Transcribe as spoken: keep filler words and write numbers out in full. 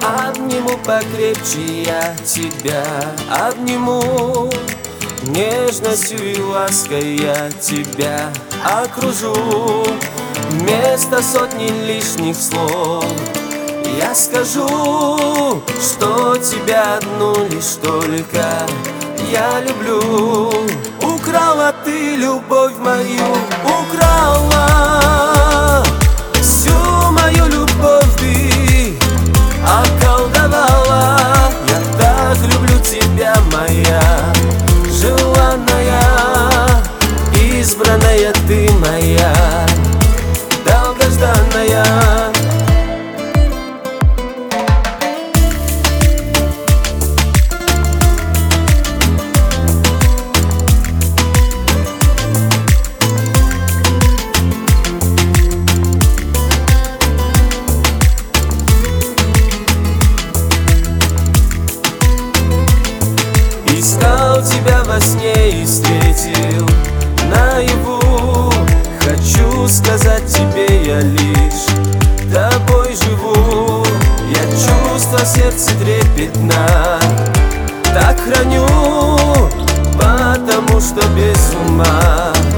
Обниму покрепче я тебя, обниму. Нежностью и лаской я тебя окружу. Вместо сотни лишних слов я скажу, что тебя одну лишь только я люблю. Украла ты любовь мою, украла всю мою любовь ты околдовала. Я так люблю тебя, моя желанная, избранная ты моя, долгожданная. Искал тебя во сне и встретил наяву. Хочу сказать тебе, я лишь тобой живу. Я чувства в сердце трепетно так храню, потому что без ума